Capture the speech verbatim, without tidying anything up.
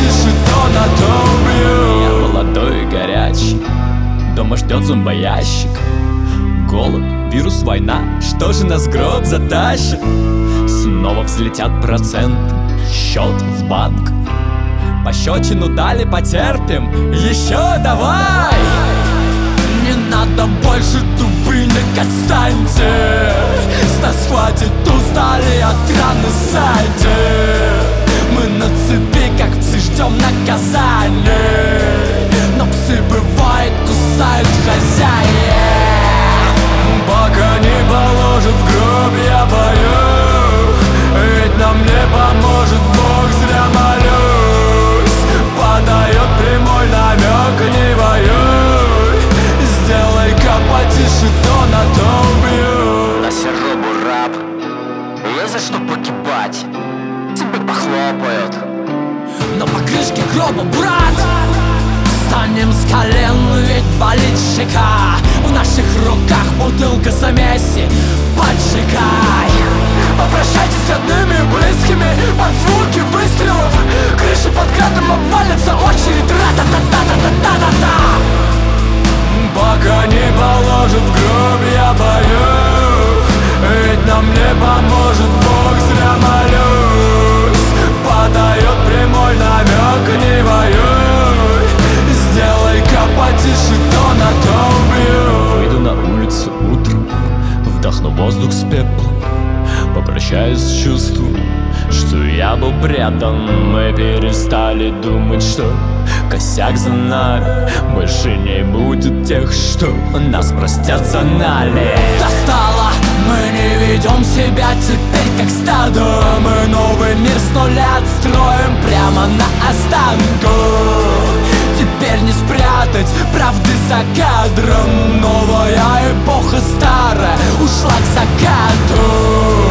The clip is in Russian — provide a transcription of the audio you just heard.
потише, то на то убью. Я молодой и горячий, дома ждет зомбоящик. Голод, вирус, война, что же нас в гроб затащит? Снова взлетят проценты, счет в банк. Пощечину дали, потерпим, еще давай! Не надо больше дубинок, отстаньте. С нас хватит, устали от раны, сайте. Мы на цепи, как псы, ждем наказания. Но псы, бывает, кусают хозяев. Пока не положат в гроб, я боюсь. Ведь нам не поможет Бог, зря молюсь. Подает прямой намек, не воюй. Сделай-ка потише, то на то убью. На серобу раб, не за что погибать, тебе похлопают. Но по крышке гроба, брат, встанем с колен, ведь болит щека. В наших руках бутылка замеси, поджигай. Попрощайтесь с родными и близкими под звуки выстрелов. Крыши под градом обвалятся, очередь, ра-та-та-та-та-та-та-та. Пока не положат в гроб, я боюсь. Ведь нам не поможет Бог, зря молюсь. Подает прямой намек, не воюй. Сделай-ка потише, то на то убью. Выйду на улицу утром, вдохну воздух с пеплом. Попрощаюсь с чувством, что я был предан. Мы перестали думать, что косяк за нами. Больше не будет тех, что нас простят за нале. Достало, мы не ведем себя теперь как стадо. Мы новый мир с нуля отстроим прямо на останку. Теперь не спрятать правды за кадром. Новая эпоха старая ушла к закату.